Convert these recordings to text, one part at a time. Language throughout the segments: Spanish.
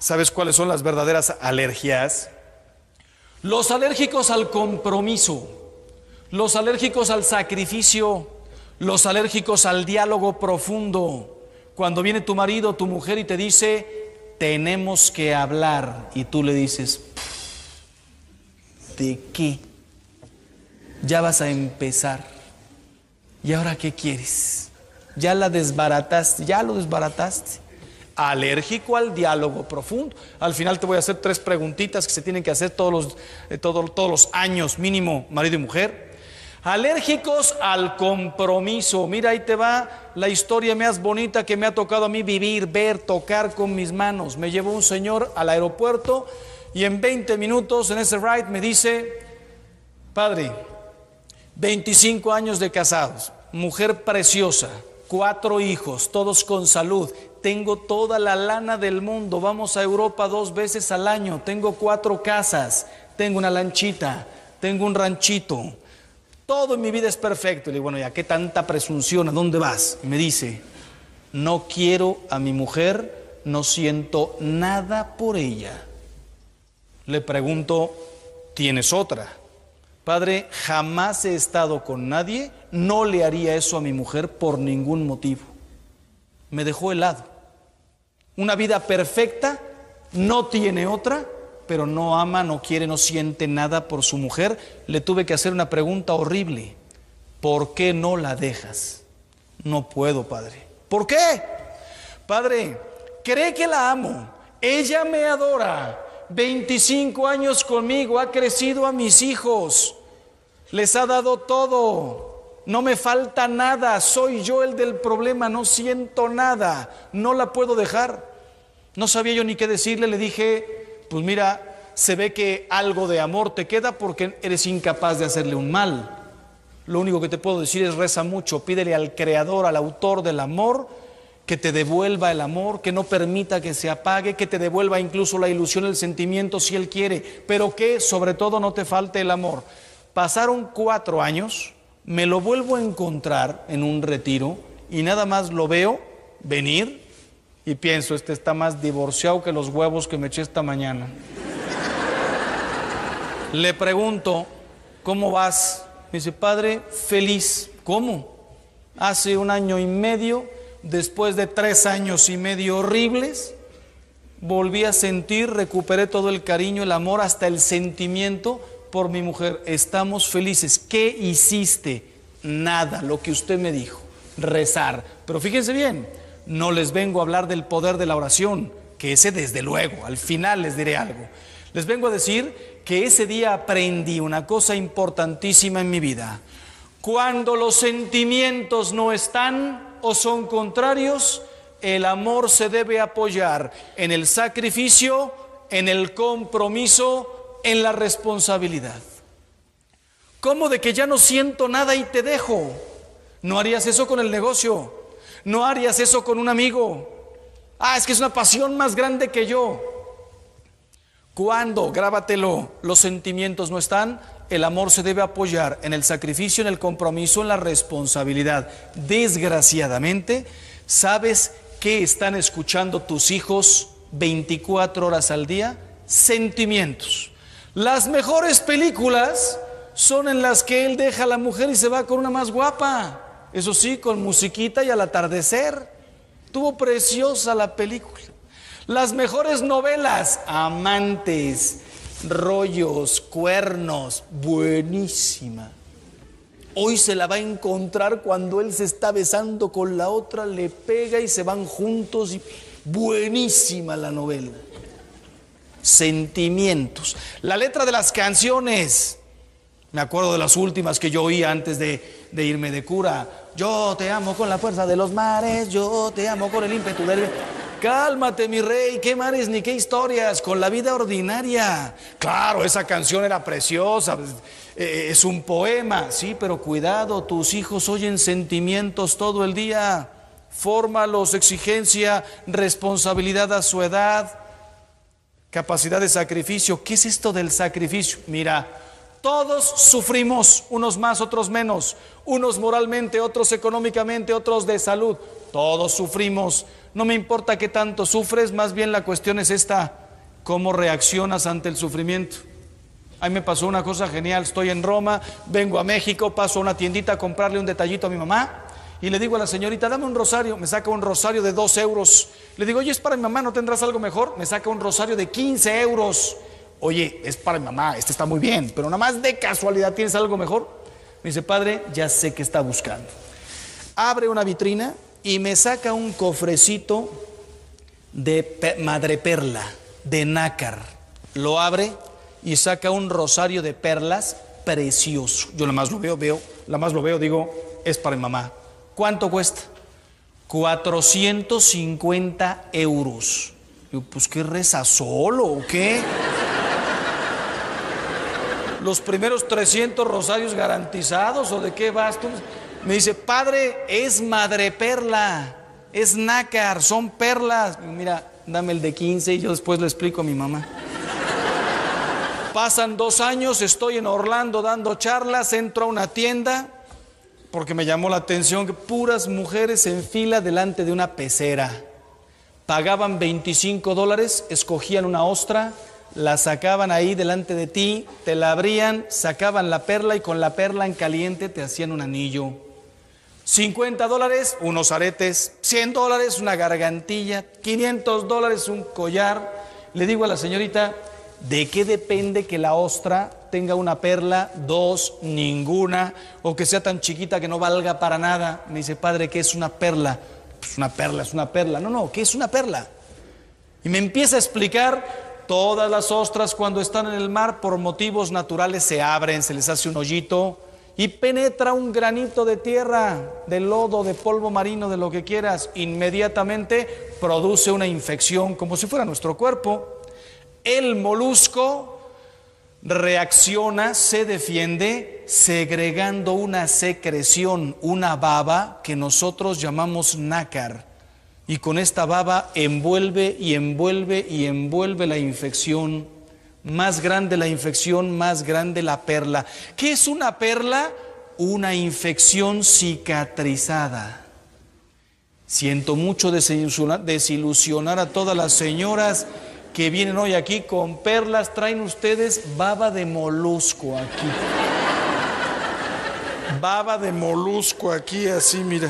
¿Sabes cuáles son las verdaderas alergias? Los alérgicos al compromiso, los alérgicos al sacrificio, los alérgicos al diálogo profundo. Cuando viene tu marido o tu mujer y te dice, tenemos que hablar, y tú le dices, ¿de qué? Ya vas a empezar. ¿Y ahora qué quieres? Ya la desbarataste, ya lo desbarataste. Alérgico al diálogo profundo. Al final te voy a hacer 3 preguntitas que se tienen que hacer todos los años, mínimo, marido y mujer. Alérgicos al compromiso. Mira, ahí te va la historia más bonita que me ha tocado a mí vivir, ver, tocar con mis manos. Me llevó un señor al aeropuerto y en 20 minutos en ese ride me dice, padre, 25 años de casados, mujer preciosa, 4 hijos, todos con salud, tengo toda la lana del mundo, vamos a Europa 2 veces al año, tengo 4 casas, tengo una lanchita, tengo un ranchito, todo en mi vida es perfecto. Y le digo, bueno, ya, ¿qué tanta presunción? ¿A dónde vas? Y me dice, no quiero a mi mujer, no siento nada por ella. Le pregunto, ¿tienes otra? Padre, jamás he estado con nadie, no le haría eso a mi mujer por ningún motivo. Me dejó helado. Una vida perfecta, no tiene otra, pero no ama, no quiere, no siente nada por su mujer. Le tuve que hacer una pregunta horrible. ¿Por qué no la dejas? No puedo, padre. ¿Por qué? Padre, cree que la amo. Ella me adora. 25 años conmigo, ha crecido a mis hijos. Les ha dado todo. No me falta nada. Soy yo el del problema. No siento nada. No la puedo dejar. No sabía yo ni qué decirle. Le dije, pues mira, se ve que algo de amor te queda porque eres incapaz de hacerle un mal. Lo único que te puedo decir es reza mucho, pídele al creador, al autor del amor, que te devuelva el amor, que no permita que se apague, que te devuelva incluso la ilusión, el sentimiento si él quiere, pero que sobre todo no te falte el amor. Pasaron 4 años, me lo vuelvo a encontrar en un retiro y nada más lo veo venir y pienso, este está más divorciado que los huevos que me eché esta mañana. Le pregunto, ¿cómo vas? Me dice, padre, feliz. ¿Cómo? Hace 1 año y medio, después de 3 años y medio horribles, volví a sentir, recuperé todo el cariño, el amor, hasta el sentimiento por mi mujer. Estamos felices. ¿Qué hiciste? Nada, lo que usted me dijo, rezar. Pero fíjense bien, no les vengo a hablar del poder de la oración, que ese desde luego, al final les diré algo. Les vengo a decir que ese día aprendí una cosa importantísima en mi vida. Cuando los sentimientos no están o son contrarios, el amor se debe apoyar en el sacrificio, en el compromiso, en la responsabilidad. ¿Cómo de que ya no siento nada y te dejo? ¿No harías eso con el negocio? ¿No harías eso con un amigo? Es que es una pasión más grande que yo. Cuando, grábatelo, los sentimientos no están, el amor se debe apoyar en el sacrificio, en el compromiso, en la responsabilidad. Desgraciadamente, ¿sabes qué están escuchando tus hijos 24 horas al día? Sentimientos. Las mejores películas son en las que él deja a la mujer y se va con una más guapa. Eso sí, con musiquita y al atardecer. Estuvo preciosa la película. Las mejores novelas, amantes, rollos, cuernos, buenísima. Hoy se la va a encontrar cuando él se está besando con la otra, le pega y se van juntos. Y buenísima la novela. Sentimientos. La letra de las canciones. Me acuerdo de las últimas que yo oía antes de irme de cura. Yo te amo con la fuerza de los mares, yo te amo con el ímpetu del... Cálmate, mi rey, qué mares ni qué historias, con la vida ordinaria. Claro, esa canción era preciosa, es un poema, sí, pero cuidado, tus hijos oyen sentimientos todo el día. Fórmalos, exigencia, responsabilidad a su edad, capacidad de sacrificio. ¿Qué es esto del sacrificio? Mira, todos sufrimos, unos más, otros menos, unos moralmente, otros económicamente, otros de salud. Todos sufrimos. No me importa qué tanto sufres, más bien la cuestión es esta: ¿cómo reaccionas ante el sufrimiento? A mí me pasó una cosa genial. Estoy en Roma, vengo a México, paso a una tiendita a comprarle un detallito a mi mamá y le digo a la señorita: dame un rosario. Me saca un rosario de 2 euros. Le digo: oye, es para mi mamá, ¿no tendrás algo mejor? Me saca un rosario de 15 euros. Oye, es para mi mamá, este está muy bien, pero nada más de casualidad, ¿tienes algo mejor? Me dice: padre, ya sé qué está buscando. Abre una vitrina y me saca un cofrecito de madreperla, de nácar. Lo abre y saca un rosario de perlas precioso. Yo nada más lo veo, digo: es para mi mamá. ¿Cuánto cuesta? 450 euros. Yo, pues, ¿qué reza solo o qué? ¿Los primeros 300 rosarios garantizados o de qué vas tú? Me dice: padre, es madreperla, es nácar, son perlas. Mira, dame el de 15 y yo después le explico a mi mamá. Pasan 2 años, estoy en Orlando dando charlas, entro a una tienda porque me llamó la atención que puras mujeres en fila delante de una pecera. Pagaban $25, escogían una ostra, la sacaban ahí delante de ti, te la abrían, sacaban la perla y con la perla en caliente te hacían un anillo. $50, unos aretes. $100, una gargantilla. $500, un collar. Le digo a la señorita: ¿de qué depende que la ostra tenga una perla, 2, ninguna, o que sea tan chiquita que no valga para nada? Me dice: padre, ¿qué es una perla? Pues una perla es una perla. No, ¿qué es una perla? Y me empieza a explicar: todas las ostras cuando están en el mar por motivos naturales se abren, se les hace un hoyito y penetra un granito de tierra, de lodo, de polvo marino, de lo que quieras. Inmediatamente produce una infección como si fuera nuestro cuerpo. El molusco reacciona, se defiende segregando una secreción, una baba que nosotros llamamos nácar. Y con esta baba envuelve y envuelve y envuelve la infección. Más grande la infección, más grande la perla. ¿Qué es una perla? Una infección cicatrizada. Siento mucho desilusionar a todas las señoras que vienen hoy aquí con perlas. Traen ustedes baba de molusco aquí. Baba de molusco aquí, así, mira.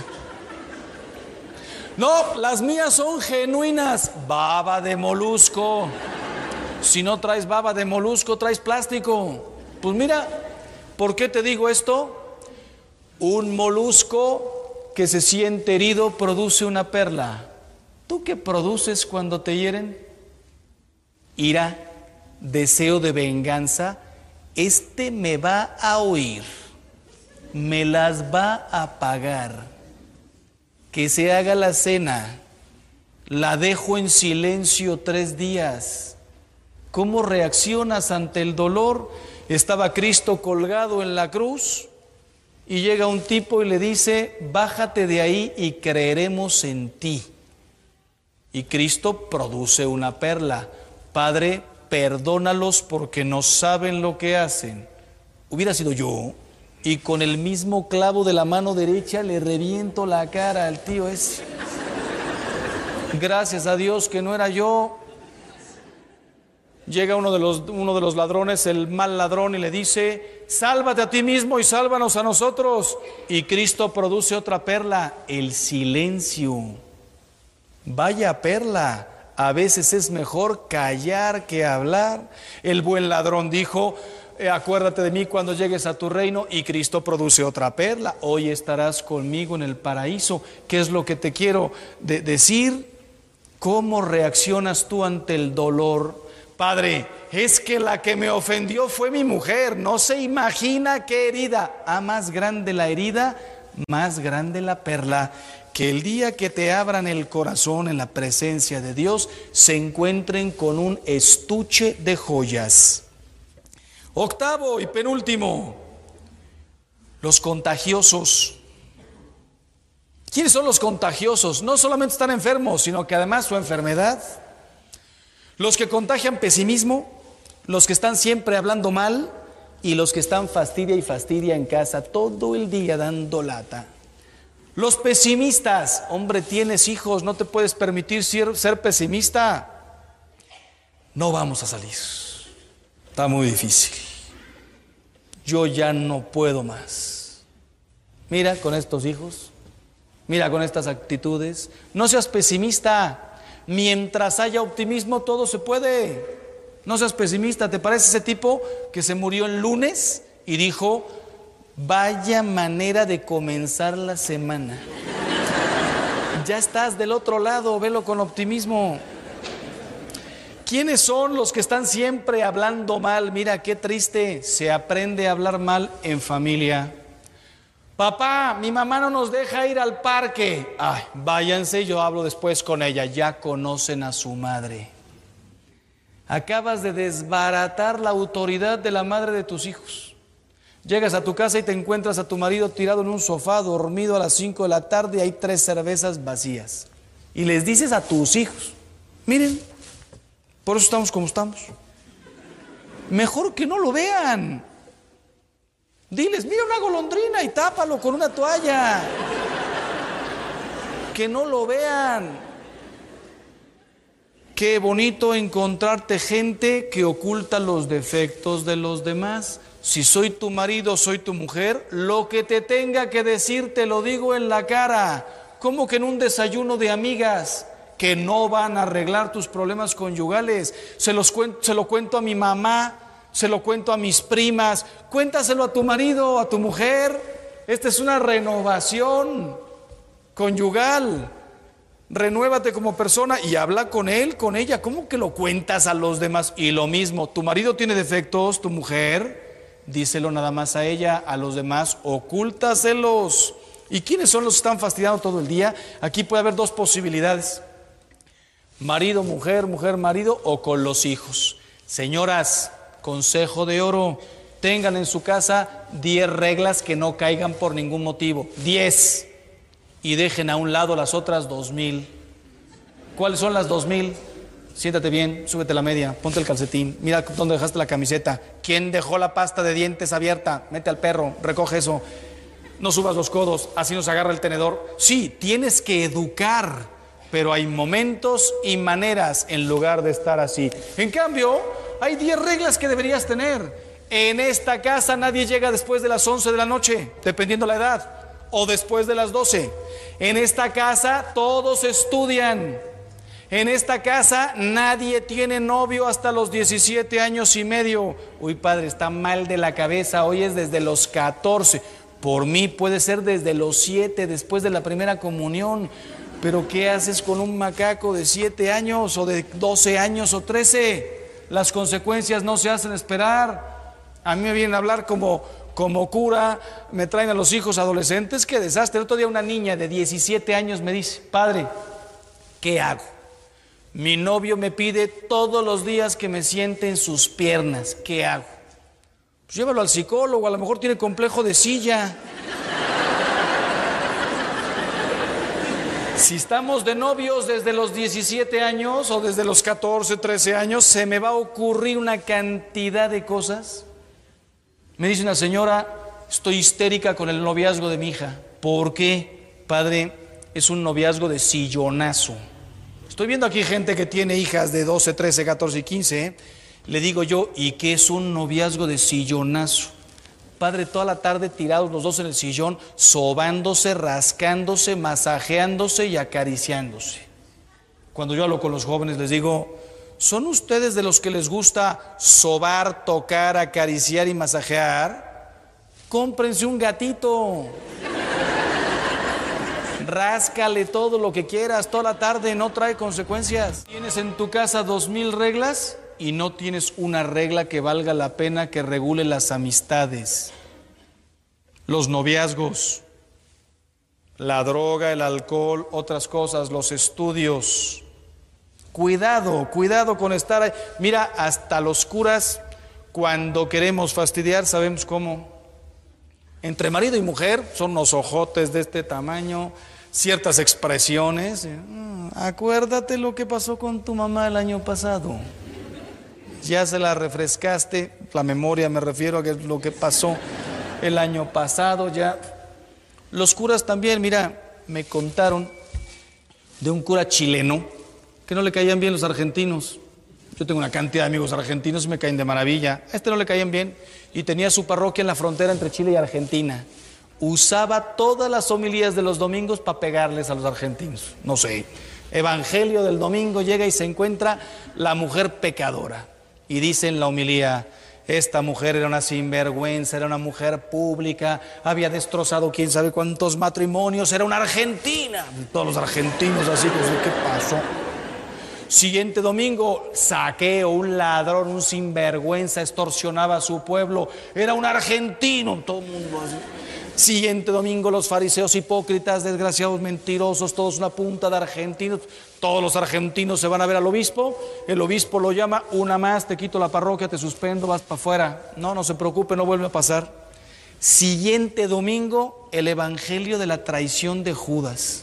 No, las mías son genuinas. Baba de molusco. Si no traes baba de molusco, traes plástico. Pues mira, ¿por qué te digo esto? Un molusco que se siente herido produce una perla. ¿Tú qué produces cuando te hieren? Ira, deseo de venganza. Este me va a oír, me las va a pagar. Que se haga la cena, la dejo en silencio 3 días. ¿Cómo reaccionas ante el dolor? Estaba Cristo colgado en la cruz y llega un tipo y le dice: bájate de ahí y creeremos en ti. Y Cristo produce una perla: Padre, perdónalos porque no saben lo que hacen. Hubiera sido yo, y con el mismo clavo de la mano derecha le reviento la cara al tío ese. Gracias a Dios que no era yo. Llega uno de los ladrones, el mal ladrón, y le dice: sálvate a ti mismo y sálvanos a nosotros. Y Cristo produce otra perla: el silencio. Vaya perla. A veces es mejor callar que hablar. El buen ladrón dijo: acuérdate de mí cuando llegues a tu reino. Y Cristo produce otra perla: hoy estarás conmigo en el paraíso. ¿Qué es lo que te quiero decir? ¿Cómo reaccionas tú ante el dolor? Padre, es que la que me ofendió fue mi mujer. No se imagina qué herida. A más grande la herida, más grande la perla. Que el día que te abran el corazón en la presencia de Dios, se encuentren con un estuche de joyas. Octavo y penúltimo, los contagiosos. ¿Quiénes son los contagiosos? No solamente están enfermos, sino que además su enfermedad. Los que contagian pesimismo, los que están siempre hablando mal y los que están fastidia y fastidia en casa todo el día dando lata. Los pesimistas, hombre, tienes hijos, no te puedes permitir ser pesimista. No vamos a salir, está muy difícil. Yo ya no puedo más. Mira con estos hijos, mira con estas actitudes. No seas pesimista. Mientras haya optimismo, todo se puede. No seas pesimista. ¿Te parece ese tipo que se murió el lunes y dijo: vaya manera de comenzar la semana? Ya estás del otro lado, velo con optimismo. ¿Quiénes son los que están siempre hablando mal? Mira qué triste, se aprende a hablar mal en familia. Papá, mi mamá no nos deja ir al parque. Ay, váyanse, yo hablo después con ella. Ya conocen a su madre. Acabas de desbaratar la autoridad de la madre de tus hijos. Llegas a tu casa y te encuentras a tu marido tirado en un sofá, dormido a las 5 de la tarde, y hay 3 cervezas vacías. Y les dices a tus hijos: miren, por eso estamos como estamos. Mejor que no lo vean. Diles: mira una golondrina y tápalo con una toalla. Que no lo vean. Qué bonito encontrarte gente que oculta los defectos de los demás. Si soy tu marido, soy tu mujer, lo que te tenga que decir te lo digo en la cara. ¿Cómo que en un desayuno de amigas? Que no van a arreglar tus problemas conyugales. Se lo cuento a mi mamá, se lo cuento a mis primas. Cuéntaselo a tu marido, a tu mujer. Esta es una renovación conyugal. Renuévate como persona y habla con él, con ella. ¿Cómo que lo cuentas a los demás? Y lo mismo, tu marido tiene defectos, tu mujer, díselo nada más a ella, a los demás, ocúltaselos. ¿Y quiénes son los que están fastidiando todo el día? Aquí puede haber 2 posibilidades: marido, mujer, mujer, marido, o con los hijos. Señoras, consejo de oro: tengan en su casa 10 reglas que no caigan por ningún motivo. 10. Y dejen a un lado las otras 2000. ¿Cuáles son las 2000? Siéntate bien, súbete la media, ponte el calcetín, mira dónde dejaste la camiseta. ¿Quién dejó la pasta de dientes abierta? Mete al perro, recoge eso. No subas los codos, así nos agarra el tenedor. Sí, tienes que educar, pero hay momentos y maneras en lugar de estar así. En cambio, hay 10 reglas que deberías tener. En esta casa nadie llega después de las 11 de la noche, dependiendo la edad, o después de las 12. En esta casa todos estudian. En esta casa nadie tiene novio hasta los 17 años y medio. Uy, padre, está mal de la cabeza, hoy es desde los 14. Por mí puede ser desde los 7, después de la primera comunión. Pero ¿qué haces con un macaco de 7 años o de 12 años o 13? Las consecuencias no se hacen esperar. A mí me vienen a hablar como cura, me traen a los hijos adolescentes. Qué desastre. El otro día una niña de 17 años me dice: padre, ¿qué hago? Mi novio me pide todos los días que me siente en sus piernas. ¿Qué hago? Pues llévalo al psicólogo, a lo mejor tiene complejo de silla. Si estamos de novios desde los 17 años o desde los 14, 13 años, se me va a ocurrir una cantidad de cosas. Me dice una señora: estoy histérica con el noviazgo de mi hija. ¿Por qué? Padre, es un noviazgo de sillonazo. Estoy viendo aquí gente que tiene hijas de 12, 13, 14 y 15. Le digo yo: ¿y qué es un noviazgo de sillonazo? Padre, toda la tarde tirados los dos en el sillón, sobándose, rascándose, masajeándose y acariciándose. Cuando yo hablo con los jóvenes les digo: ¿son ustedes de los que les gusta sobar, tocar, acariciar y masajear? Cómprense un gatito. Ráscale todo lo que quieras toda la tarde, no trae consecuencias. Tienes en tu casa 2000 reglas y no tienes una regla que valga la pena, que regule las amistades, los noviazgos, la droga, el alcohol, otras cosas, los estudios. Cuidado, cuidado con estar ahí. Mira, hasta los curas, cuando queremos fastidiar, sabemos cómo. Entre marido y mujer son unos ojotes de este tamaño, ciertas expresiones. Acuérdate lo que pasó con tu mamá el año pasado. Ya se la refrescaste, la memoria me refiero a lo que pasó el año pasado ya. Los curas también, mira, me contaron de un cura chileno que no le caían bien los argentinos. Yo tengo una cantidad de amigos argentinos y me caen de maravilla. A este no le caían bien y tenía su parroquia en la frontera entre Chile y Argentina. Usaba todas las homilías de los domingos para pegarles a los argentinos. No sé, evangelio del domingo, llega y se encuentra la mujer pecadora. Y dice en la homilía: esta mujer era una sinvergüenza, era una mujer pública, había destrozado quién sabe cuántos matrimonios, era una argentina. Todos los argentinos así, pues, ¿qué pasó? Siguiente domingo, saqueo, un ladrón, un sinvergüenza, extorsionaba a su pueblo, era un argentino, todo el mundo así. Siguiente domingo, los fariseos hipócritas, desgraciados, mentirosos, todos una punta de argentinos. Todos los argentinos se van a ver al obispo, el obispo lo llama: una más, te quito la parroquia, te suspendo, vas para afuera. No se preocupe, no vuelve a pasar. Siguiente domingo, el evangelio de la traición de Judas.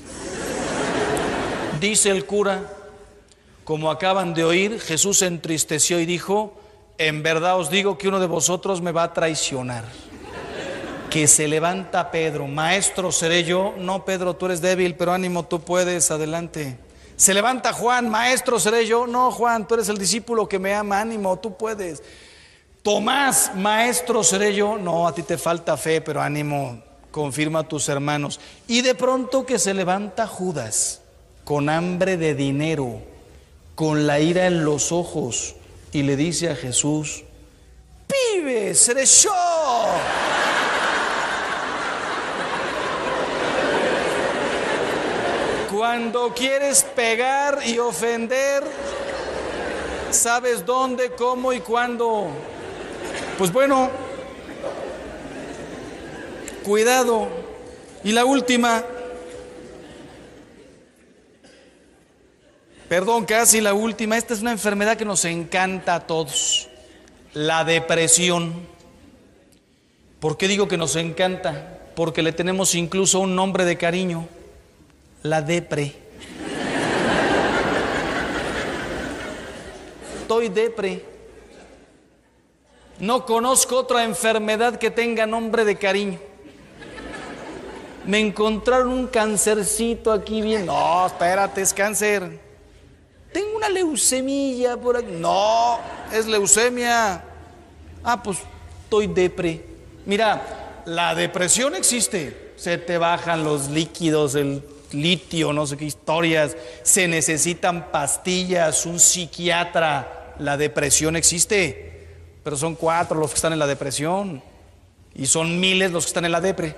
Dice el cura: como acaban de oír, Jesús se entristeció y dijo: en verdad os digo que uno de vosotros me va a traicionar. Que se levanta Pedro: maestro, ¿seré yo? No, Pedro, tú eres débil, pero ánimo, tú puedes, adelante. Se levanta Juan: maestro, ¿seré yo? No, Juan, tú eres el discípulo que me ama, ánimo, tú puedes. Tomás: maestro, ¿seré yo? No, a ti te falta fe, pero ánimo, confirma a tus hermanos. Y de pronto que se levanta Judas, con hambre de dinero, con la ira en los ojos, y le dice a Jesús: pibe, seré yo. Cuando quieres pegar y ofender, sabes dónde, cómo y cuándo. Pues bueno, cuidado. Y la última, perdón, casi la última. Esta es una enfermedad que nos encanta a todos: la depresión. ¿Por qué digo que nos encanta? Porque le tenemos incluso un nombre de cariño: la depre. Estoy depre. No conozco otra enfermedad que tenga nombre de cariño. Me encontraron un cancercito aquí bien. No, espérate, es cáncer. Tengo una leucemia por aquí. No, es leucemia. Pues estoy depre. Mira, la depresión existe. Se te bajan los líquidos, el litio, no sé qué historias, se necesitan pastillas, un psiquiatra. La depresión existe, pero son 4 los que están en la depresión y son miles los que están en la depre.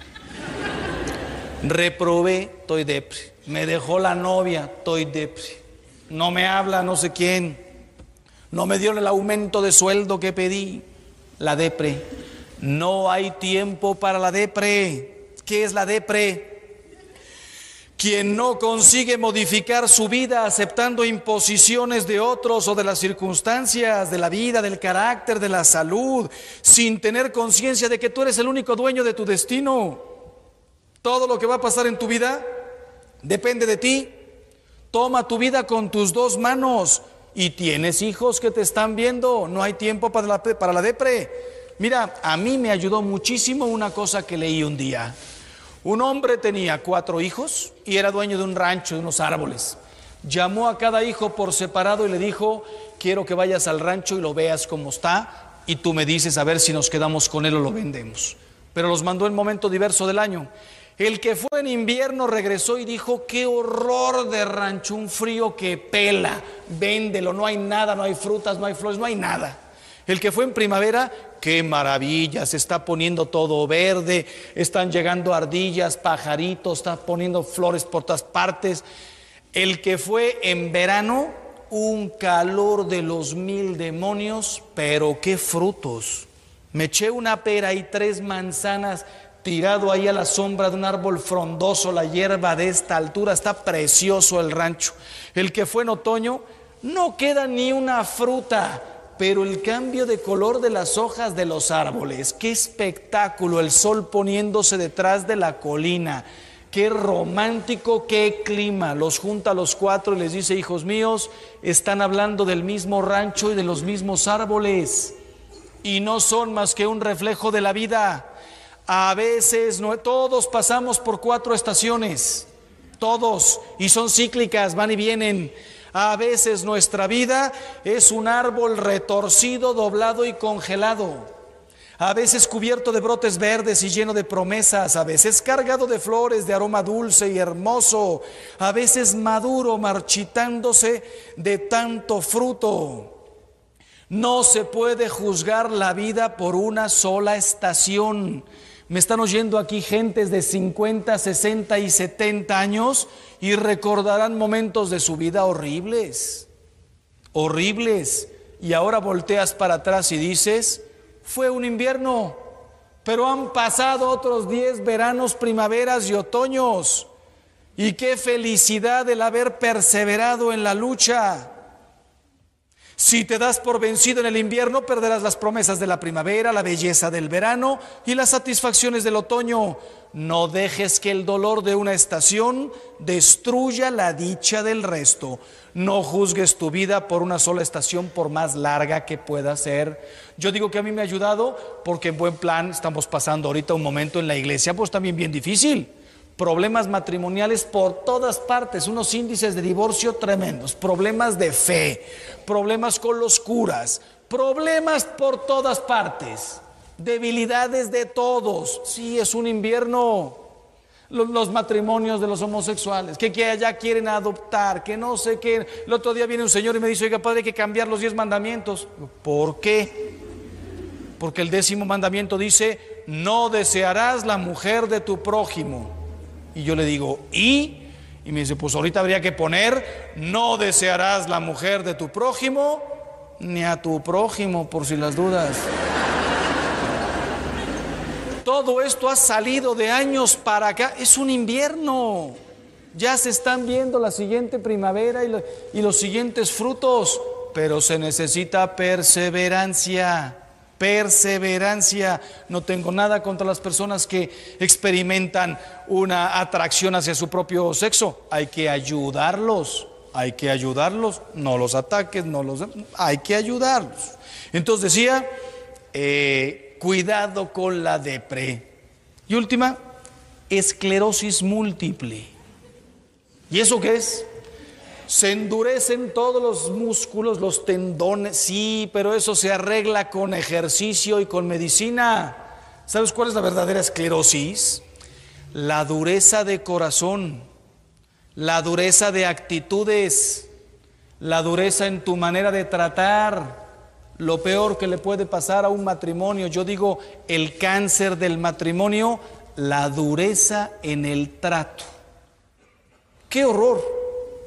Reprobé, estoy depre. Me dejó la novia, estoy depre. No me habla no sé quién, no me dio el aumento de sueldo que pedí, la depre. No hay tiempo para la depre. ¿Qué es la depre? Quien no consigue modificar su vida aceptando imposiciones de otros o de las circunstancias, de la vida, del carácter, de la salud, sin tener conciencia de que tú eres el único dueño de tu destino. Todo lo que va a pasar en tu vida depende de ti. Toma tu vida con tus 2 manos. Y tienes hijos que te están viendo. No hay tiempo para la depre. Mira, a mí me ayudó muchísimo una cosa que leí un día. Un hombre tenía 4 hijos y era dueño de un rancho, de unos árboles. Llamó a cada hijo por separado y le dijo: quiero que vayas al rancho y lo veas cómo está, y tú me dices a ver si nos quedamos con él o lo vendemos. Pero los mandó en momento diverso del año. El que fue en invierno regresó y dijo: qué horror de rancho, un frío que pela, véndelo, no hay nada, no hay frutas, no hay flores, no hay nada. El que fue en primavera: qué maravilla, se está poniendo todo verde, están llegando ardillas, pajaritos, está poniendo flores por todas partes. El que fue en verano: un calor de los 1000 demonios, pero qué frutos. Me eché una pera y 3 manzanas tirado ahí a la sombra de un árbol frondoso, la hierba de esta altura, está precioso el rancho. El que fue en otoño: no queda ni una fruta, pero el cambio de color de las hojas de los árboles, qué espectáculo, el sol poniéndose detrás de la colina, qué romántico, qué clima. Los junta a los 4 y les dice: hijos míos, están hablando del mismo rancho y de los mismos árboles, y no son más que un reflejo de la vida. A veces todos pasamos por 4 estaciones, todos, y son cíclicas, van y vienen. A veces nuestra vida es un árbol retorcido, doblado y congelado. A veces cubierto de brotes verdes y lleno de promesas, a veces cargado de flores de aroma dulce y hermoso, a veces maduro, marchitándose de tanto fruto. No se puede juzgar la vida por una sola estación. Me están oyendo aquí gentes de 50, 60 y 70 años y recordarán momentos de su vida horribles, horribles. Y ahora volteas para atrás y dices, fue un invierno, pero han pasado otros 10 veranos, primaveras y otoños. Y qué felicidad el haber perseverado en la lucha. Si te das por vencido en el invierno, perderás las promesas de la primavera, la belleza del verano y las satisfacciones del otoño. No dejes que el dolor de una estación destruya la dicha del resto. No juzgues tu vida por una sola estación, por más larga que pueda ser. Yo digo que a mí me ha ayudado porque en buen plan estamos pasando ahorita un momento en la iglesia, pues también bien difícil. Problemas matrimoniales por todas partes, unos índices de divorcio tremendos, problemas de fe, problemas con los curas, problemas por todas partes, debilidades de todos. Sí, es un invierno. Los matrimonios de los homosexuales, que ya quieren adoptar, que no sé qué. El otro día viene un señor y me dice, oiga padre, hay que cambiar los 10 mandamientos. ¿Por qué? Porque el 10º mandamiento dice, no desearás la mujer de tu prójimo. Y yo le digo, ¿y? Y me dice, pues ahorita habría que poner, no desearás la mujer de tu prójimo, ni a tu prójimo, por si las dudas. Todo esto ha salido de años para acá, es un invierno. Ya se están viendo la siguiente primavera y los siguientes frutos, pero se necesita perseverancia. Perseverancia. No tengo nada contra las personas que experimentan una atracción hacia su propio sexo. Hay que ayudarlos, no los ataques, hay que ayudarlos. Entonces decía, cuidado con la depre. Y última, esclerosis múltiple. ¿Y eso qué es? Se endurecen todos los músculos, los tendones, sí, pero eso se arregla con ejercicio y con medicina. ¿Sabes cuál es la verdadera esclerosis? La dureza de corazón, la dureza de actitudes, la dureza en tu manera de tratar. Lo peor que le puede pasar a un matrimonio, yo digo, el cáncer del matrimonio, la dureza en el trato. ¡Qué horror!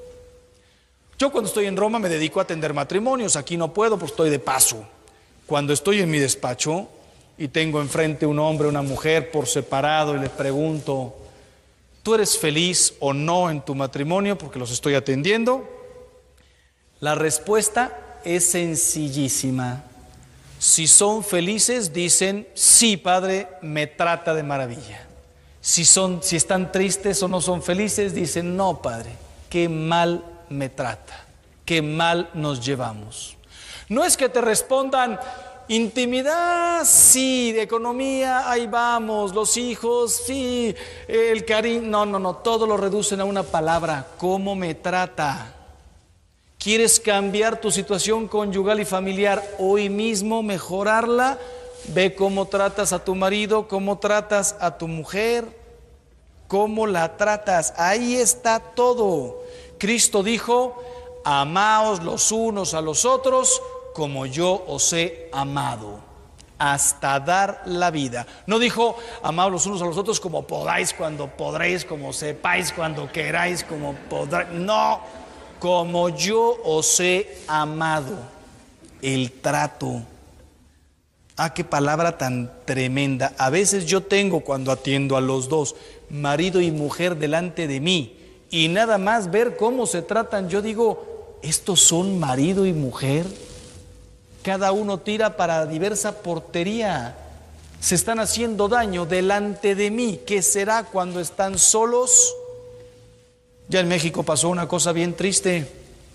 Yo cuando estoy en Roma me dedico a atender matrimonios, aquí no puedo porque estoy de paso. Cuando estoy en mi despacho y tengo enfrente un hombre, una mujer por separado y le pregunto, ¿tú eres feliz o no en tu matrimonio? Porque los estoy atendiendo. La respuesta es sencillísima. Si son felices, dicen, sí, padre, me trata de maravilla. Si están tristes o no son felices, dicen, no, padre, qué mal me trata, qué mal nos llevamos. No es que te respondan, intimidad, sí, de economía, ahí vamos, los hijos, sí, el cariño, no, todo lo reducen a una palabra, ¿cómo me trata? ¿Quieres cambiar tu situación conyugal y familiar hoy mismo, mejorarla? Ve cómo tratas a tu marido, cómo tratas a tu mujer, cómo la tratas, ahí está todo. Cristo dijo, amaos los unos a los otros como yo os he amado, hasta dar la vida. No dijo, amaos los unos a los otros como podáis, cuando podréis, como sepáis, cuando queráis, como podráis. No, como yo os he amado. El trato. Ah, qué palabra tan tremenda. A veces yo tengo, cuando atiendo a los dos, marido y mujer delante de mí, y nada más ver cómo se tratan, yo digo, ¿estos son marido y mujer? Cada uno tira para diversa portería. Se están haciendo daño delante de mí. ¿Qué será cuando están solos? Ya en México pasó una cosa bien triste.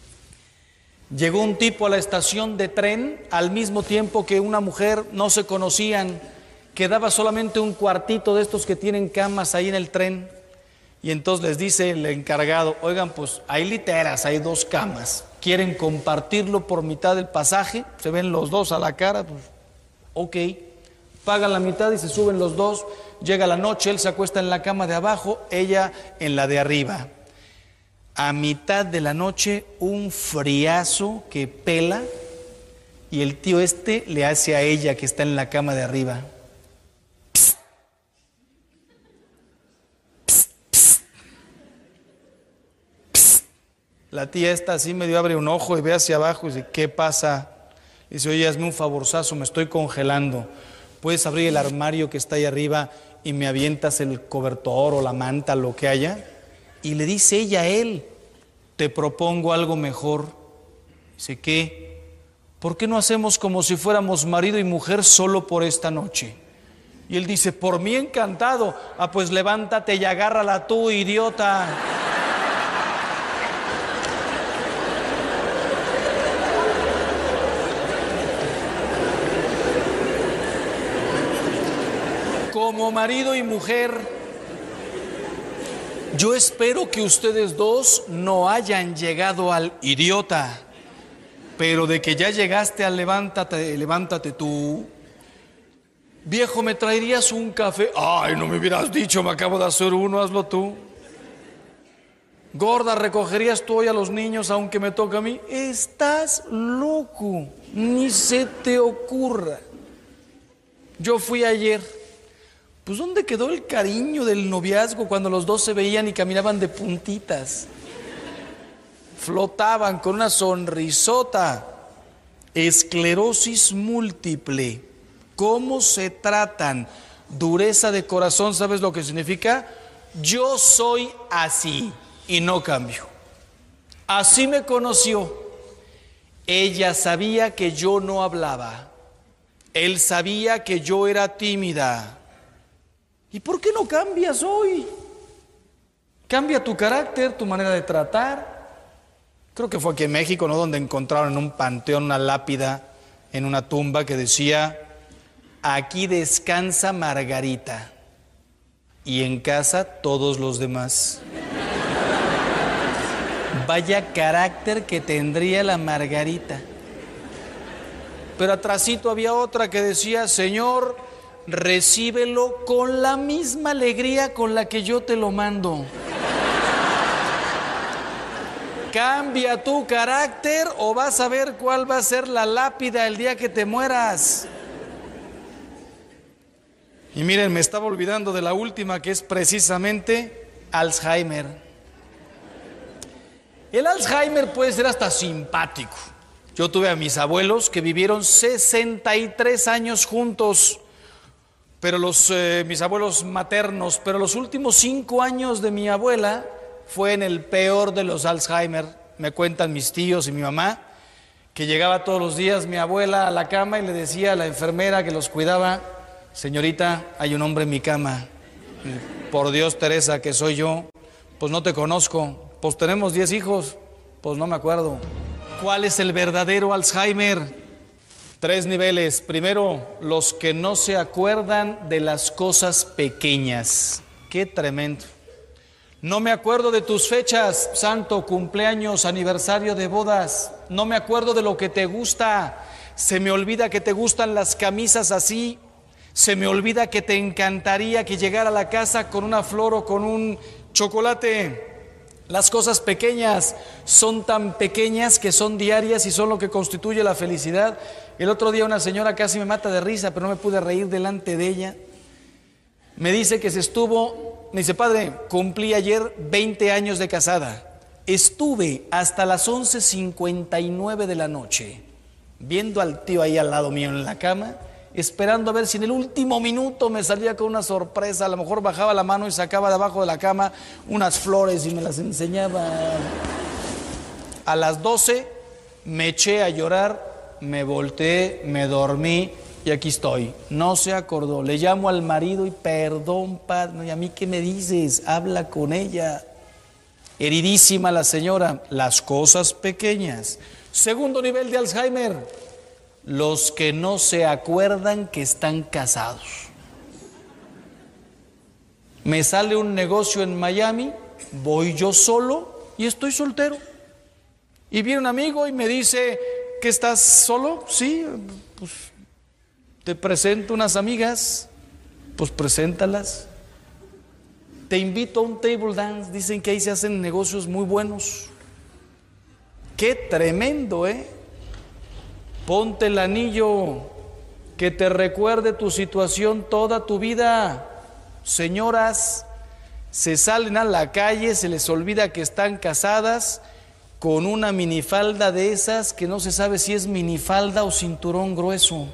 Llegó un tipo a la estación de tren al mismo tiempo que una mujer, no se conocían, quedaba solamente un cuartito de estos que tienen camas ahí en el tren. Y entonces les dice el encargado, oigan, pues hay literas, hay 2 camas, ¿quieren compartirlo por mitad del pasaje? Se ven los 2 a la cara, pues ok, pagan la mitad y se suben los 2, llega la noche, él se acuesta en la cama de abajo, ella en la de arriba. A mitad de la noche, un friazo que pela, y el tío le hace a ella que está en la cama de arriba. La tía esta así medio abre un ojo y ve hacia abajo y dice, ¿qué pasa? Y dice, oye, hazme un favorzazo, me estoy congelando. ¿Puedes abrir el armario que está ahí arriba y me avientas el cobertor o la manta, lo que haya? Y le dice ella a él, te propongo algo mejor. Dice, ¿qué? ¿Por qué no hacemos como si fuéramos marido y mujer solo por esta noche? Y él dice, por mí encantado. Ah, pues levántate y agárrala tú, idiota. Como marido y mujer, yo espero que ustedes 2 no hayan llegado al idiota, pero de que ya llegaste al levántate tú. Viejo, ¿me traerías un café? Ay, no me hubieras dicho, me acabo de hacer uno, hazlo tú. Gorda, ¿recogerías tú hoy a los niños aunque me toque a mí? Estás loco, ni se te ocurra. Yo fui ayer. Pues ¿dónde quedó el cariño del noviazgo cuando los 2 se veían y caminaban de puntitas? Flotaban con una sonrisota. Esclerosis múltiple. ¿Cómo se tratan? Dureza de corazón, ¿sabes lo que significa? Yo soy así y no cambio. Así me conoció. Ella sabía que yo no hablaba. Él sabía que yo era tímida. ¿Y por qué no cambias hoy? Cambia tu carácter, tu manera de tratar. Creo que fue aquí en México, ¿no? Donde encontraron en un panteón una lápida en una tumba que decía, aquí descansa Margarita y en casa todos los demás. Vaya carácter que tendría la Margarita. Pero atrasito había otra que decía, Señor, recíbelo con la misma alegría con la que yo te lo mando. Cambia tu carácter o vas a ver cuál va a ser la lápida el día que te mueras. Y miren, me estaba olvidando de la última, que es precisamente Alzheimer. El Alzheimer puede ser hasta simpático. Yo tuve a mis abuelos que vivieron 63 años juntos. Pero mis abuelos maternos, pero los últimos 5 años de mi abuela fue en el peor de los Alzheimer. Me cuentan mis tíos y mi mamá, que llegaba todos los días mi abuela a la cama y le decía a la enfermera que los cuidaba, señorita, hay un hombre en mi cama. Por Dios, Teresa, que soy yo. Pues no te conozco. Pues tenemos 10 hijos. Pues no me acuerdo. ¿Cuál es el verdadero Alzheimer? 3 niveles. Primero, los que no se acuerdan de las cosas pequeñas. Qué tremendo. No me acuerdo de tus fechas, santo, cumpleaños, aniversario de bodas. No me acuerdo de lo que te gusta. Se me olvida que te gustan las camisas así. Se me olvida que te encantaría que llegara a la casa con una flor o con un chocolate. Las cosas pequeñas son tan pequeñas que son diarias y son lo que constituye la felicidad. El otro día una señora casi me mata de risa, pero no me pude reír delante de ella. Me dice que me dice, padre, cumplí ayer 20 años de casada. Estuve hasta las 11:59 de la noche viendo al tío ahí al lado mío en la cama, esperando a ver si en el último minuto me salía con una sorpresa. A lo mejor bajaba la mano y sacaba de abajo de la cama unas flores y me las enseñaba. A las 12 me eché a llorar, me volteé, me dormí y aquí estoy. No se acordó. Le llamo al marido y perdón, padre. ¿Y a mí qué me dices? Habla con ella. Heridísima la señora. Las cosas pequeñas. Segundo nivel de Alzheimer. Los que no se acuerdan que están casados. Me sale un negocio en Miami, voy yo solo y estoy soltero. Y viene un amigo y me dice, ¿que estás solo? Sí, pues te presento unas amigas, pues preséntalas. Te invito a un table dance, dicen que ahí se hacen negocios muy buenos. Qué tremendo, ¿eh? Ponte el anillo que te recuerde tu situación toda tu vida. Señoras, se salen a la calle, se les olvida que están casadas con una minifalda de esas que no se sabe si es minifalda o cinturón grueso.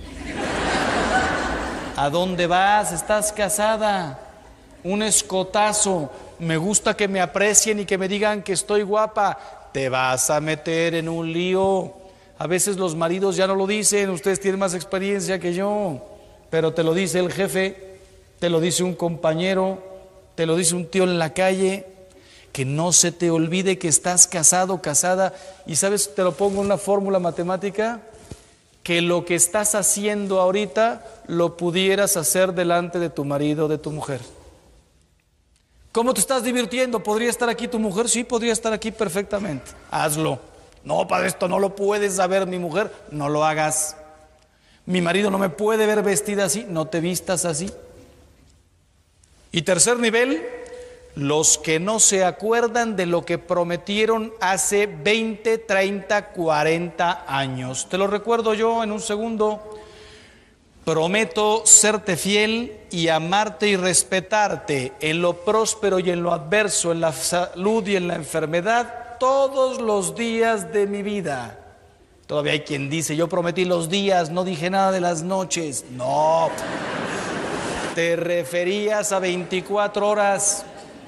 ¿A dónde vas? Estás casada. Un escotazo. Me gusta que me aprecien y que me digan que estoy guapa. Te vas a meter en un lío. A veces los maridos ya no lo dicen, ustedes tienen más experiencia que yo, pero te lo dice el jefe, te lo dice un compañero, te lo dice un tío en la calle. Que no se te olvide que estás casado, casada. Y sabes, te lo pongo en una fórmula matemática, que lo que estás haciendo ahorita lo pudieras hacer delante de tu marido, de tu mujer. ¿Cómo te estás divirtiendo? ¿Podría estar aquí tu mujer? Sí, podría estar aquí perfectamente. Hazlo. No, padre, esto no lo puedes saber mi mujer. No lo hagas. Mi marido no me puede ver vestida así. No te vistas así. Y tercer nivel, los que no se acuerdan de lo que prometieron hace 20, 30, 40 años. Te lo recuerdo yo en un segundo. Prometo serte fiel y amarte y respetarte en lo próspero y en lo adverso, en la salud y en la enfermedad, todos los días de mi vida. Todavía hay quien dice, yo prometí los días, no dije nada de las noches. No, te referías a 24 horas.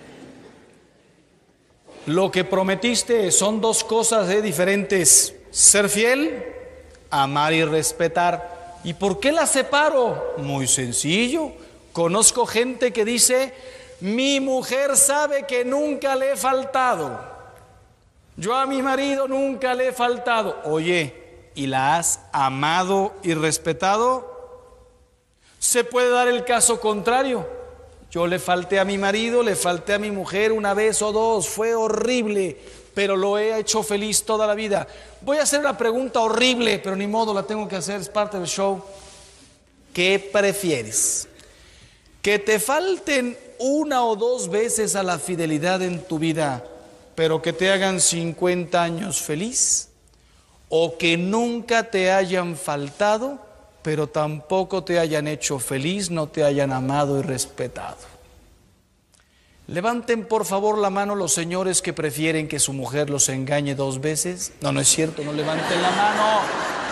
Lo que prometiste son dos cosas diferentes: ser fiel, amar y respetar. ¿Y por qué las separo? Muy sencillo. Conozco gente que dice, mi mujer sabe que nunca le he faltado. Yo a mi marido nunca le he faltado. Oye, ¿y la has amado y respetado? Se puede dar el caso contrario. Yo le falté a mi marido, le falté a mi mujer una vez o dos, fue horrible, pero lo he hecho feliz toda la vida. Voy a hacer una pregunta horrible, pero ni modo, la tengo que hacer, es parte del show. ¿Qué prefieres? ¿Que te falten una o dos veces a la fidelidad en tu vida, pero que te hagan 50 años feliz? ¿O que nunca te hayan faltado, pero tampoco te hayan hecho feliz, no te hayan amado y respetado? Levanten por favor la mano los señores que prefieren que su mujer los engañe dos veces. No, no es cierto, no levanten la mano.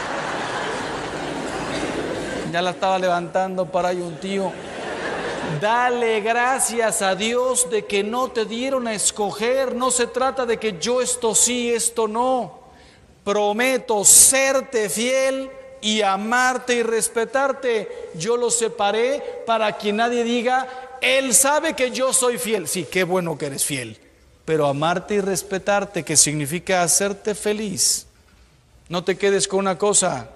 Ya la estaba levantando para ahí un tío. Dale gracias a Dios de que no te dieron a escoger. No se trata de que yo esto sí, esto no. Prometo serte fiel y amarte y respetarte. Yo lo separé para que nadie diga, él sabe que yo soy fiel. Sí, qué bueno que eres fiel. Pero amarte y respetarte, que significa hacerte feliz. No te quedes con una cosa.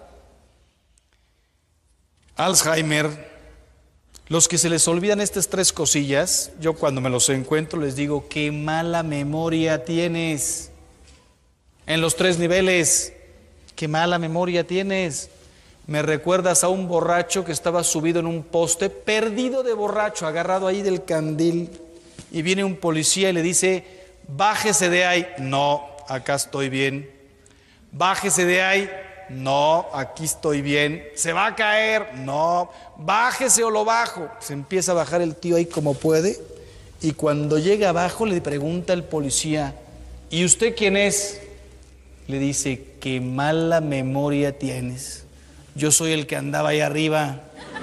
Alzheimer, los que se les olvidan estas tres cosillas, yo cuando me los encuentro les digo, qué mala memoria tienes. En los tres niveles, qué mala memoria tienes. Me recuerdas a un borracho que estaba subido en un poste, perdido de borracho, agarrado ahí del candil, y viene un policía y le dice, bájese de ahí. No, acá estoy bien. Bájese de ahí. No, aquí estoy bien. ¿Se va a caer? No. Bájese o lo bajo. Se empieza a bajar el tío ahí como puede, y cuando llega abajo le pregunta el policía, ¿y usted quién es? Le dice, qué mala memoria tienes. Yo soy el que andaba ahí arriba.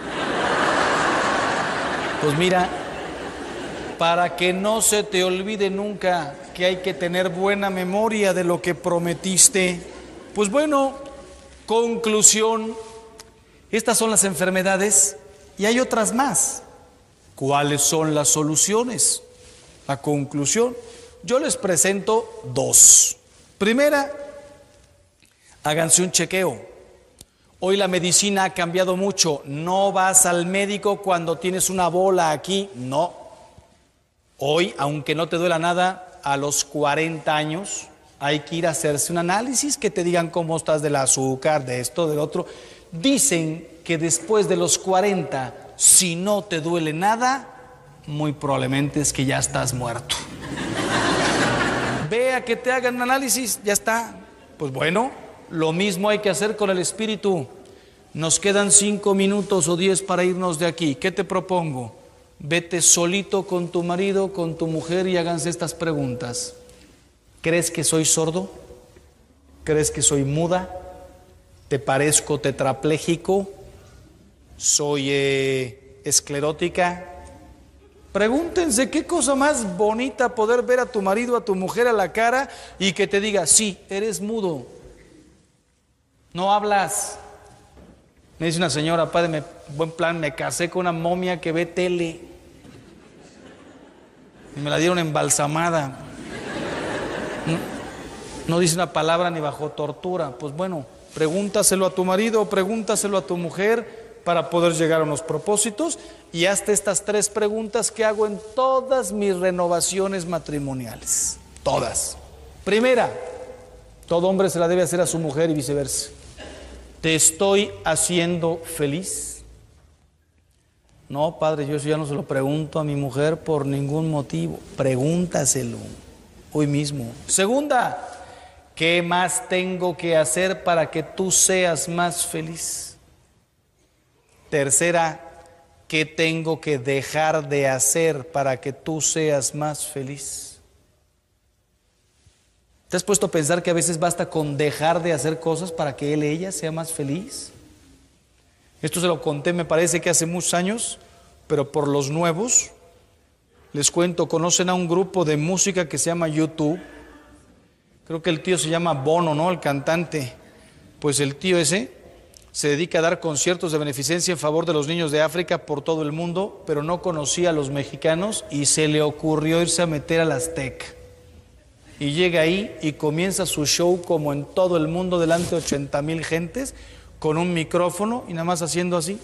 Pues mira, para que no se te olvide nunca que hay que tener buena memoria de lo que prometiste. Pues bueno, conclusión, estas son las enfermedades y hay otras más. ¿Cuáles son las soluciones? La conclusión, yo les presento dos. Primera, háganse un chequeo. Hoy la medicina ha cambiado mucho. No vas al médico cuando tienes una bola aquí, no. Hoy, aunque no te duela nada, a los 40 años hay que ir a hacerse un análisis que te digan cómo estás del azúcar, de esto, del otro. Dicen que después de los 40, si no te duele nada, muy probablemente es que ya estás muerto. Ve a que te hagan un análisis, ya está. Pues bueno, lo mismo hay que hacer con el espíritu. Nos quedan 5 minutos o 10 para irnos de aquí. ¿Qué te propongo? Vete solito con tu marido, con tu mujer y háganse estas preguntas. ¿Crees que soy sordo? ¿Crees que soy muda? ¿Te parezco tetrapléjico? ¿Soy esclerótica? Pregúntense qué cosa más bonita poder ver a tu marido, a tu mujer a la cara y que te diga, sí, eres mudo, no hablas. Me dice una señora, padre, buen plan, me casé con una momia que ve tele y me la dieron embalsamada. No dice una palabra ni bajo tortura. Pues bueno, pregúntaselo a tu marido, pregúntaselo a tu mujer para poder llegar a unos propósitos y hazte estas 3 preguntas que hago en todas mis renovaciones matrimoniales. Todas. Primera, todo hombre se la debe hacer a su mujer y viceversa. ¿Te estoy haciendo feliz? No, padre, yo eso ya no se lo pregunto a mi mujer por ningún motivo. Pregúntaselo hoy mismo. Segunda, ¿qué más tengo que hacer para que tú seas más feliz? Tercera, ¿qué tengo que dejar de hacer para que tú seas más feliz? ¿Te has puesto a pensar que a veces basta con dejar de hacer cosas para que él, ella sea más feliz? Esto se lo conté, me parece que hace muchos años, pero por los nuevos, les cuento, conocen a un grupo de música que se llama YouTube. Creo que el tío se llama Bono, ¿no? El cantante. Pues el tío ese se dedica a dar conciertos de beneficencia en favor de los niños de África por todo el mundo, pero no conocía a los mexicanos y se le ocurrió irse a meter a la Azteca. Y llega ahí y comienza su show como en todo el mundo delante de 80,000 gentes, con un micrófono y nada más haciendo así.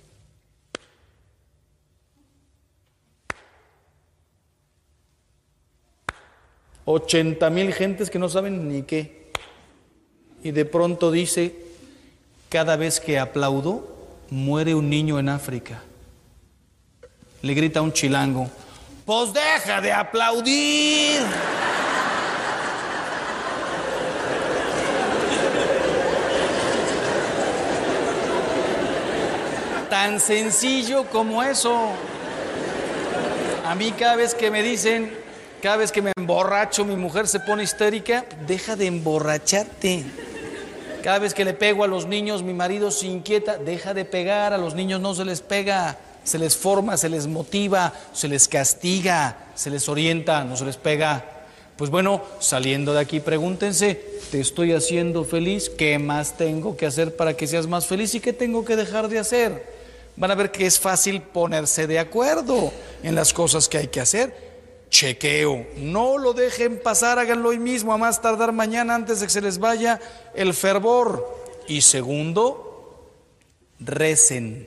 $80,000 gentes que no saben ni qué. Y de pronto dice, cada vez que aplaudo, muere un niño en África. Le grita a un chilango, pues deja de aplaudir. Tan sencillo como eso. A mí cada vez que me dicen, cada vez que me emborracho, mi mujer se pone histérica, deja de emborracharte. Cada vez que le pego a los niños, mi marido se inquieta, deja de pegar, a los niños no se les pega, se les forma, se les motiva, se les castiga, se les orienta, no se les pega. Pues bueno, saliendo de aquí, pregúntense, ¿te estoy haciendo feliz? ¿Qué más tengo que hacer para que seas más feliz? ¿Y qué tengo que dejar de hacer? Van a ver que es fácil ponerse de acuerdo en las cosas que hay que hacer. Chequeo, no lo dejen pasar, háganlo hoy mismo, a más tardar mañana antes de que se les vaya el fervor. Y segundo, recen.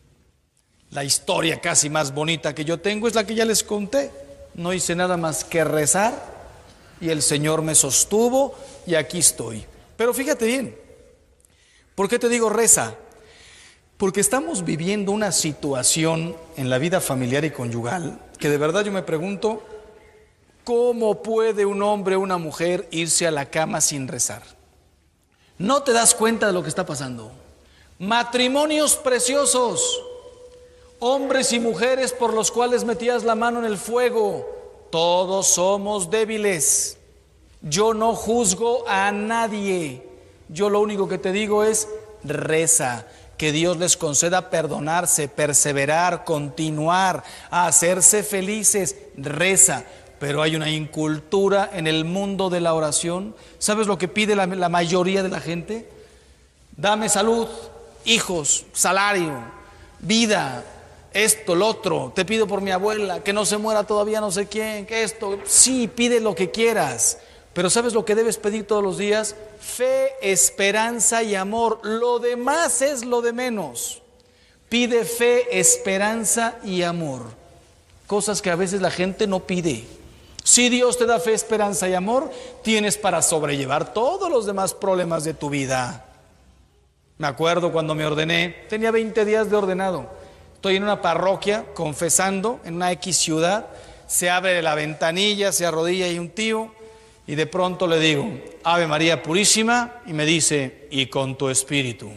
La historia casi más bonita que yo tengo es la que ya les conté. No hice nada más que rezar y el Señor me sostuvo y aquí estoy. Pero fíjate bien, ¿por qué te digo reza? Porque estamos viviendo una situación en la vida familiar y conyugal que de verdad yo me pregunto, ¿cómo puede un hombre o una mujer irse a la cama sin rezar? ¿No te das cuenta de lo que está pasando? Matrimonios preciosos, hombres y mujeres por los cuales metías la mano en el fuego, todos somos débiles. Yo no juzgo a nadie, yo lo único que te digo es reza. Que Dios les conceda perdonarse, perseverar, continuar, a hacerse felices, reza. Pero hay una incultura en el mundo de la oración. ¿Sabes lo que pide la mayoría de la gente? Dame salud, hijos, salario, vida, esto, lo otro. Te pido por mi abuela, que no se muera todavía no sé quién, que esto. Sí, pide lo que quieras. Pero ¿sabes lo que debes pedir todos los días? Fe, esperanza y amor. Lo demás es lo de menos. Pide fe, esperanza y amor. cosas que a veces la gente no pide. Si Dios te da fe, esperanza y amor, tienes para sobrellevar todos los demás problemas de tu vida. Me acuerdo cuando me ordené, tenía 20 días de ordenado. Estoy en una parroquia confesando en una X ciudad, se abre la ventanilla, se arrodilla ahí un tío y de pronto le digo, Ave María Purísima, y me dice, y con tu espíritu.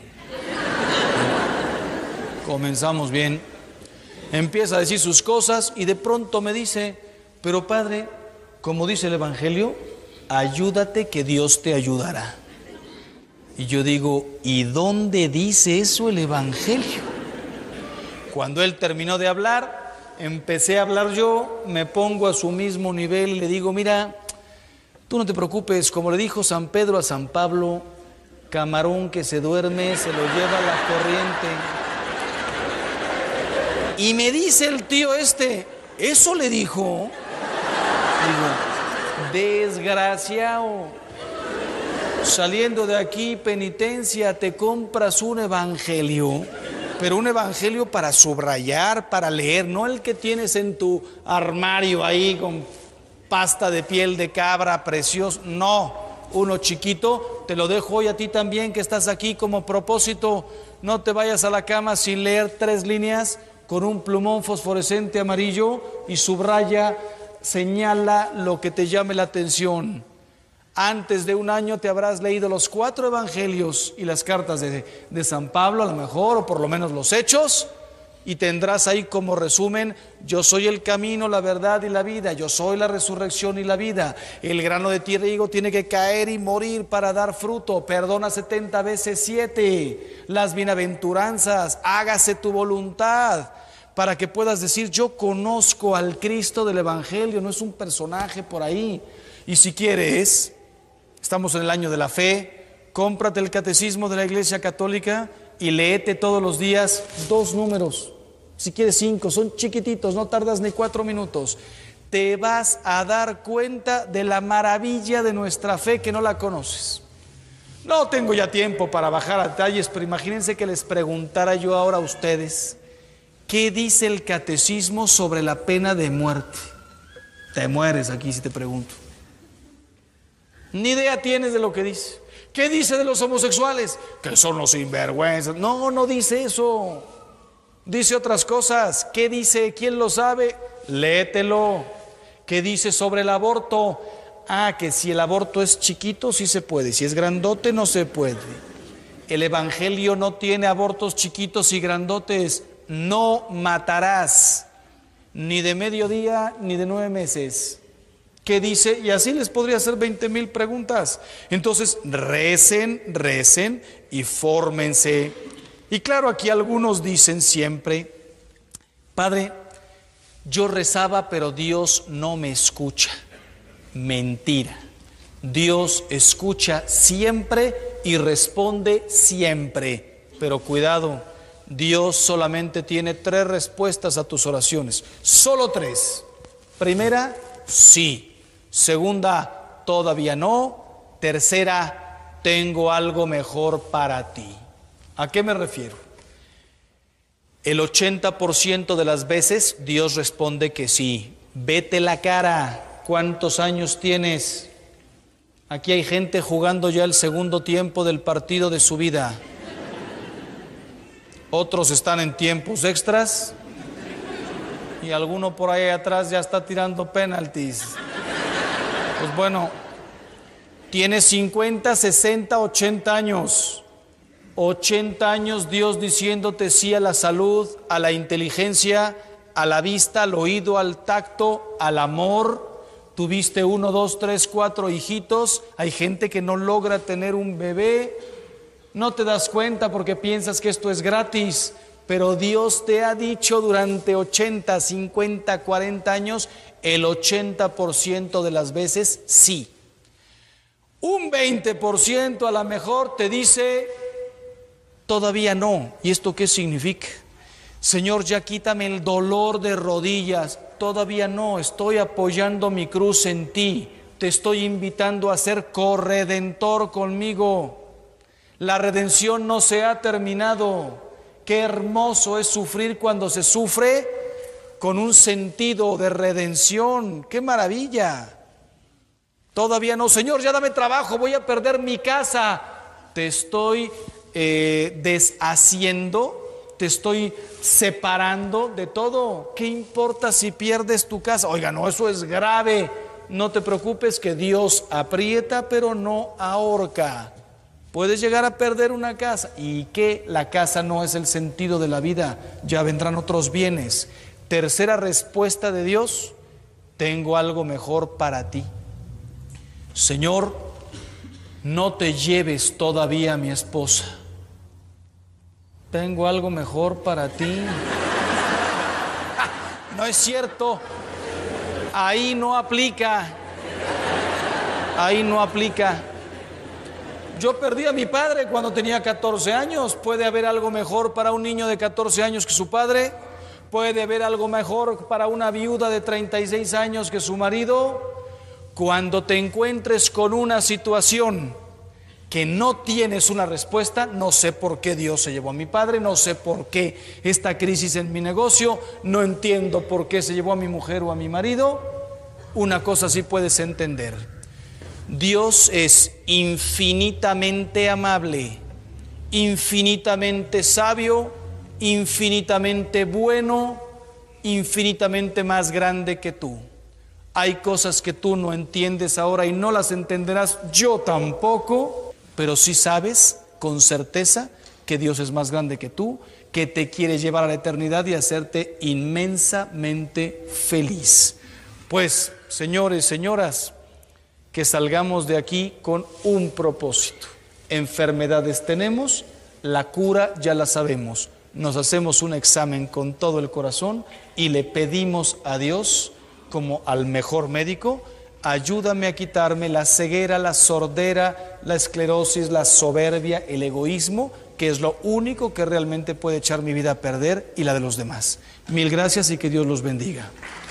Comenzamos bien. Empieza a decir sus cosas y de pronto me dice, pero padre, como dice el Evangelio, ayúdate que Dios te ayudará. Y yo digo, ¿y dónde dice eso el Evangelio? Cuando él terminó de hablar, empecé a hablar yo, me pongo a su mismo nivel y le digo, mira, tú no te preocupes, como le dijo San Pedro a San Pablo, camarón que se duerme se lo lleva la corriente. Y me dice el tío ¿eso le dijo? Digo, desgraciado, saliendo de aquí, penitencia, te compras un evangelio, pero un evangelio para subrayar, para leer, no el que tienes en tu armario ahí con pasta de piel de cabra precioso, no, uno chiquito. Te lo dejo hoy a ti también que estás aquí como propósito, no te vayas a la cama sin leer 3 líneas con un plumón fosforescente amarillo y subraya, señala lo que te llame la atención. Antes de 1 año te habrás leído los 4 evangelios y las cartas de San Pablo, a lo mejor, o por lo menos los Hechos, y tendrás ahí como resumen, yo soy el camino, la verdad y la vida, yo soy la resurrección y la vida. El grano de trigo tiene que caer y morir para dar fruto, perdona 70 veces 7, las bienaventuranzas, hágase tu voluntad, para que puedas decir, yo conozco al Cristo del Evangelio, no es un personaje por ahí. Y si quieres, estamos en el año de la fe, cómprate el catecismo de la Iglesia Católica y léete todos los días 2 números, si quieres 5, son chiquititos, no tardas ni 4 minutos. Te vas a dar cuenta de la maravilla de nuestra fe que no la conoces. No tengo ya tiempo para bajar a detalles, pero imagínense que les preguntara yo ahora a ustedes, ¿qué dice el catecismo sobre la pena de muerte? Te mueres aquí si te pregunto. Ni idea tienes de lo que dice. ¿Qué dice de los homosexuales? Que son los sinvergüenzas. No, no dice eso. Dice otras cosas. ¿Qué dice? ¿Quién lo sabe? Léetelo. ¿Qué dice sobre el aborto? Que si el aborto es chiquito sí se puede, si es grandote no se puede. El Evangelio no tiene abortos chiquitos y grandotes. No matarás, ni de mediodía ni de 9 meses. ¿Qué dice? Y así les podría hacer 20,000 preguntas. Entonces, recen y fórmense. Y claro, aquí algunos dicen siempre, Padre, yo rezaba, pero Dios no me escucha. Mentira. Dios escucha siempre y responde siempre. Pero cuidado, Dios solamente tiene 3 respuestas a tus oraciones. Solo 3. Primera, sí. Segunda, todavía no. Tercera, tengo algo mejor para ti. ¿A qué me refiero? El 80% de las veces Dios responde que sí. Vete la cara. ¿Cuántos años tienes? Aquí hay gente jugando ya el segundo tiempo del partido de su vida. Otros están en tiempos extras y alguno por ahí atrás ya está tirando penaltis. Pues bueno, tienes 50, 60, 80 años. 80 años Dios diciéndote sí a la salud, a la inteligencia, a la vista, al oído, al tacto, al amor. Tuviste 1, 2, 3, 4 hijitos. Hay gente que no logra tener un bebé. No te das cuenta porque piensas que esto es gratis, pero Dios te ha dicho durante 80, 50, 40 años, el 80% de las veces sí. Un 20% a lo mejor te dice todavía no. ¿Y esto qué significa? Señor, ya quítame el dolor de rodillas. Todavía no, estoy apoyando mi cruz en ti. Te estoy invitando a ser corredentor conmigo. La redención no se ha terminado. Qué hermoso es sufrir cuando se sufre con un sentido de redención. ¡Qué maravilla! Todavía no, Señor, ya dame trabajo, voy a perder mi casa. Te estoy deshaciendo, te estoy separando de todo. ¿Qué importa si pierdes tu casa? Oiga, no, eso es grave. No te preocupes, que Dios aprieta pero no ahorca. Puedes llegar a perder una casa, y que la casa no es el sentido de la vida, ya vendrán otros bienes. Tercera respuesta de Dios: tengo algo mejor para ti. Señor, no te lleves todavía a mi esposa. Tengo algo mejor para ti. No es cierto. Ahí no aplica. Ahí no aplica. Yo perdí a mi padre cuando tenía 14 años. ¿Puede haber algo mejor para un niño de 14 años que su padre? ¿Puede haber algo mejor para una viuda de 36 años que su marido? Cuando te encuentres con una situación que no tienes una respuesta, no sé por qué Dios se llevó a mi padre, no sé por qué esta crisis en mi negocio, no entiendo por qué se llevó a mi mujer o a mi marido, una cosa sí puedes entender: Dios es infinitamente amable, infinitamente sabio, infinitamente bueno, infinitamente más grande que tú. Hay cosas que tú no entiendes ahora y no las entenderás, yo tampoco, pero sí sabes con certeza que Dios es más grande que tú, que te quiere llevar a la eternidad y hacerte inmensamente feliz. Pues, señores, señoras, que salgamos de aquí con un propósito. Enfermedades tenemos, la cura ya la sabemos. Nos hacemos un examen con todo el corazón y le pedimos a Dios, como al mejor médico: ayúdame a quitarme la ceguera, la sordera, la esclerosis, la soberbia, el egoísmo, que es lo único que realmente puede echar mi vida a perder y la de los demás. Mil gracias y que Dios los bendiga.